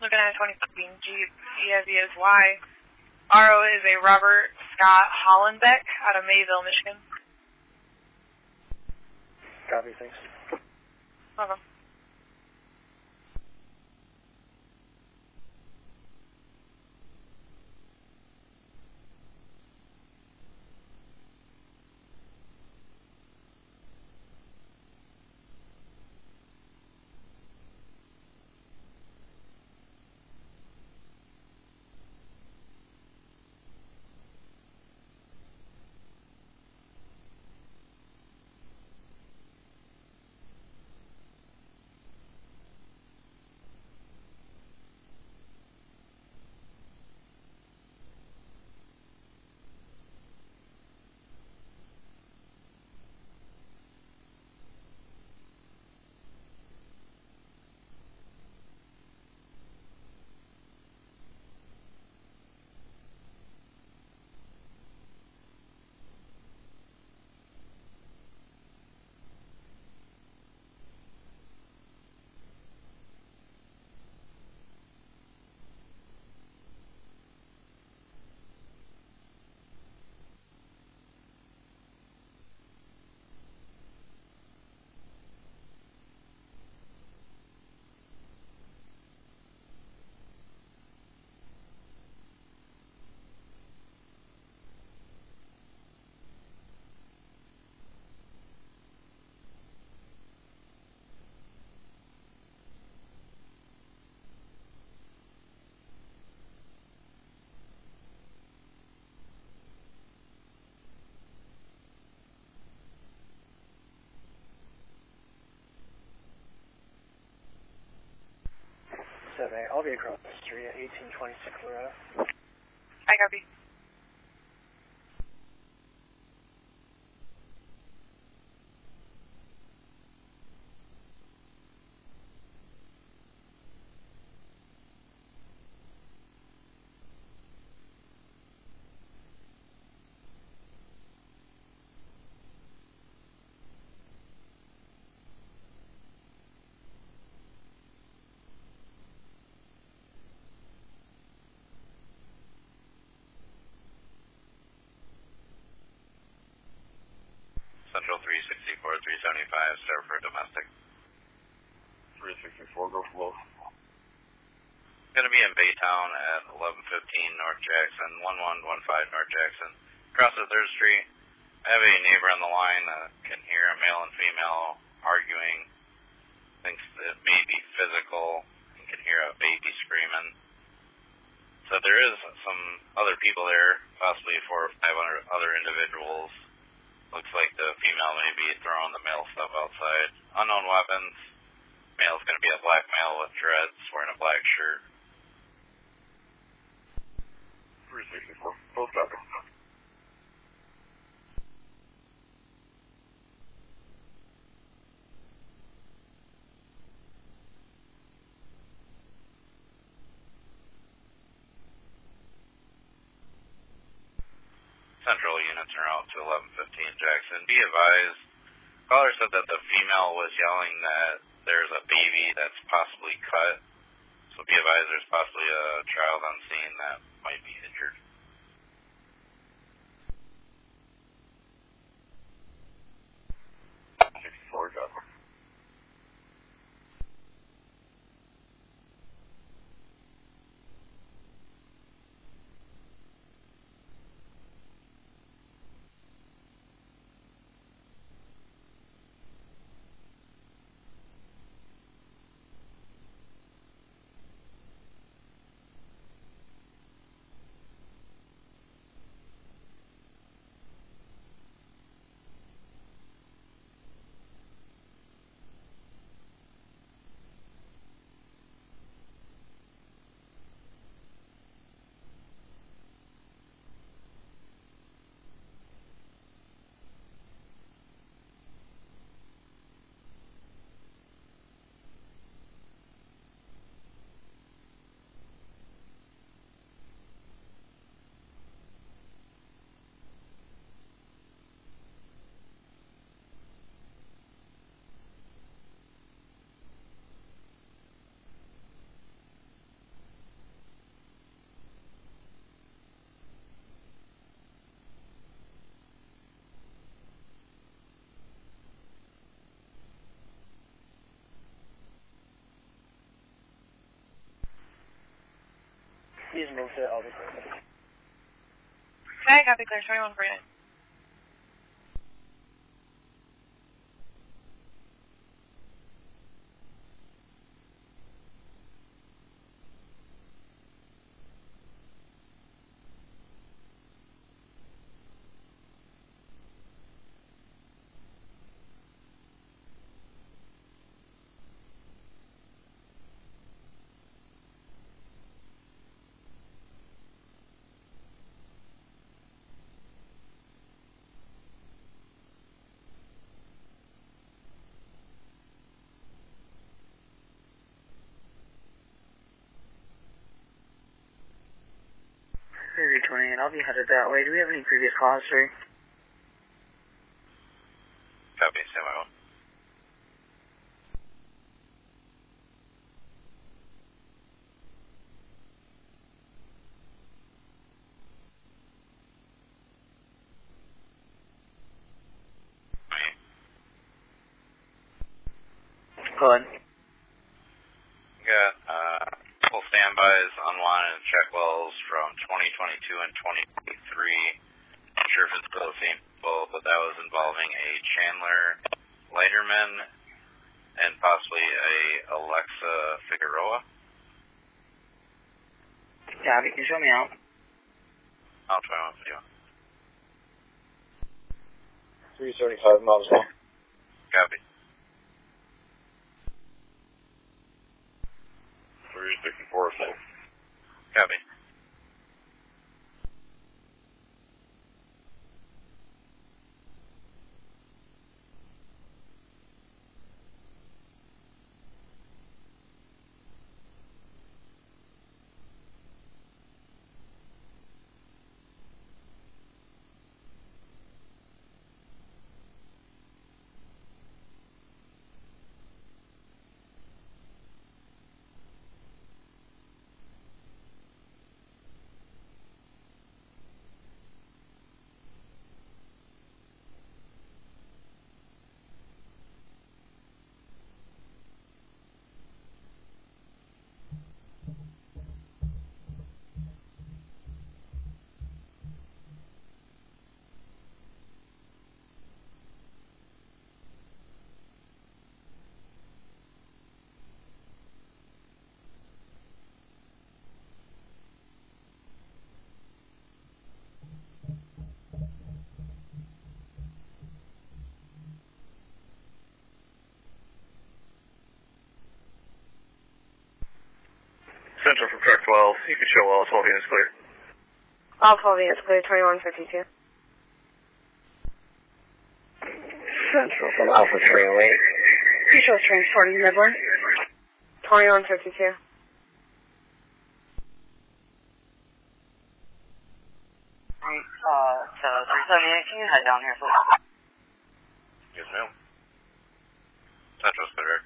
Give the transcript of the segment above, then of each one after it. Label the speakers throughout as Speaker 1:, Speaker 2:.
Speaker 1: looking at a 2015 Jeep ESY. RO is a Robert Scott Hollenbeck out of Mayville, Michigan.
Speaker 2: Copy, thanks.
Speaker 1: Welcome.
Speaker 2: I'll be across the street at 1826 Loretta.
Speaker 1: I copy.
Speaker 3: Central 364, 375, start for domestic.
Speaker 4: 364, go flow.
Speaker 3: Going to be in Baytown at 1115 North Jackson, 1115 North Jackson. Across the 3rd Street, I have a neighbor on the line that can hear a male and female arguing, thinks it may be physical, and can hear a baby screaming. So there is some other people there, possibly 400 or 500 other individuals. Looks like the female may be throwing the male stuff outside. Unknown weapons. Male's going to be a black male with dreads, wearing a black shirt.
Speaker 4: 364, both copy.
Speaker 3: Central units are out to 1115 Jackson. Be advised, caller said that the female was yelling that there's a baby that's possibly cut. So be advised there's possibly a child on scene that might be injured.
Speaker 2: He's moved to Albuquerque.
Speaker 1: Okay, copy clear, 2149.
Speaker 5: Prairie 28, I'll be headed that way. Do we have any previous call history?
Speaker 3: Copy, semi-1.
Speaker 5: Go ahead.
Speaker 3: Got full standbys, unwanted check wells from 2022 and 2023. Not sure if it's still the same people, but that was involving a Chandler Leiterman and possibly a Alexa Figueroa.
Speaker 5: Yeah, you can show me out.
Speaker 3: I'll try one video.
Speaker 2: 375 miles long.
Speaker 3: Copy.
Speaker 4: 364 full.
Speaker 3: Copy.
Speaker 4: Central from truck 12. You can show all 12 units clear.
Speaker 1: All 12 units clear, 2152.
Speaker 2: Central from Alpha 308.
Speaker 1: Control transporting Midland. 2152.
Speaker 5: So 378, can you head down here, please?
Speaker 3: Yes, ma'am. Central's clear.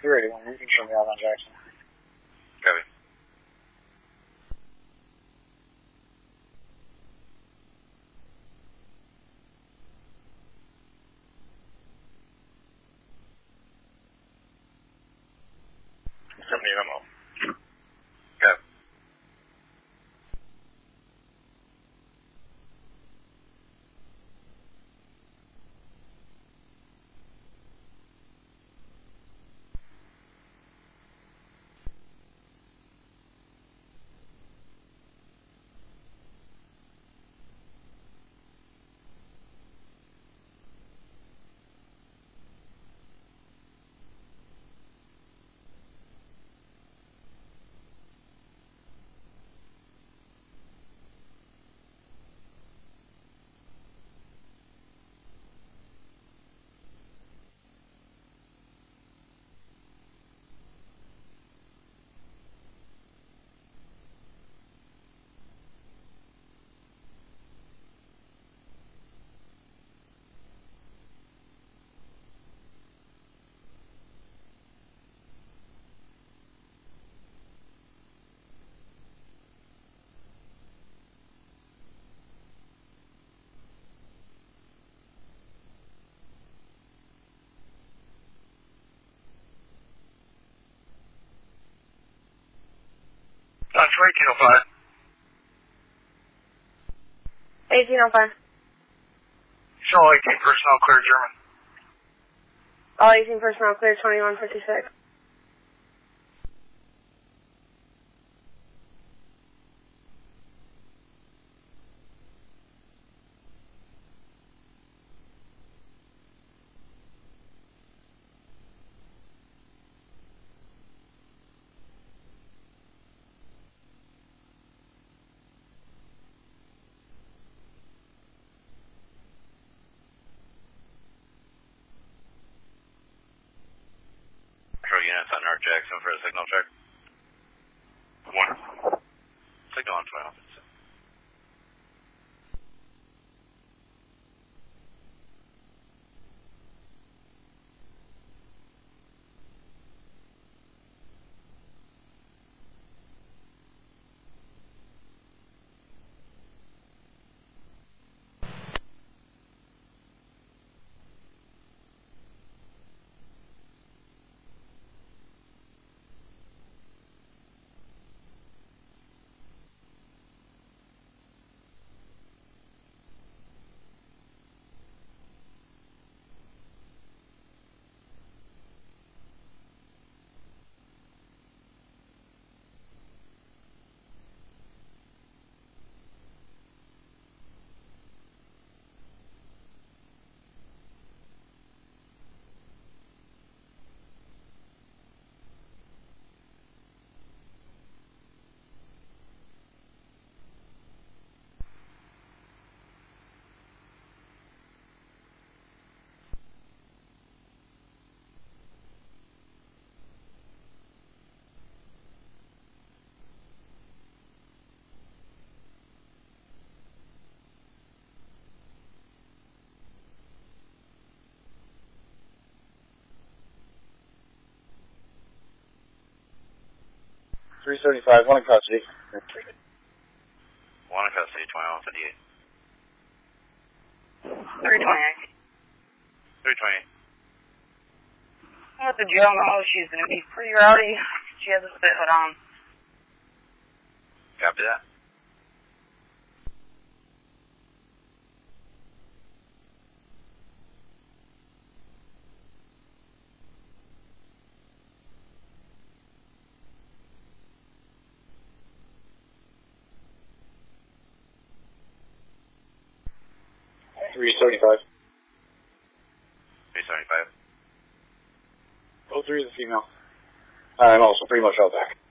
Speaker 2: 381, you can show me out on Jackson.
Speaker 3: Copy.
Speaker 4: Send me a memo.
Speaker 3: Copy.
Speaker 4: That's 1805.
Speaker 1: 1805.
Speaker 4: Show all 18 personnel clear German.
Speaker 1: All 18 personnel clear 2156.
Speaker 3: Control units on North Jackson for a signal check.
Speaker 4: 1.
Speaker 3: Signal on 12.
Speaker 2: $375, one in custody.
Speaker 3: 1 in custody, 2158.
Speaker 5: 328.
Speaker 3: 328.
Speaker 5: Let the jail know she's going to be pretty rowdy. She has a spit hood on.
Speaker 3: Copy that.
Speaker 2: $375.
Speaker 3: 375.
Speaker 2: 03 is a female. I'm also pretty much out back.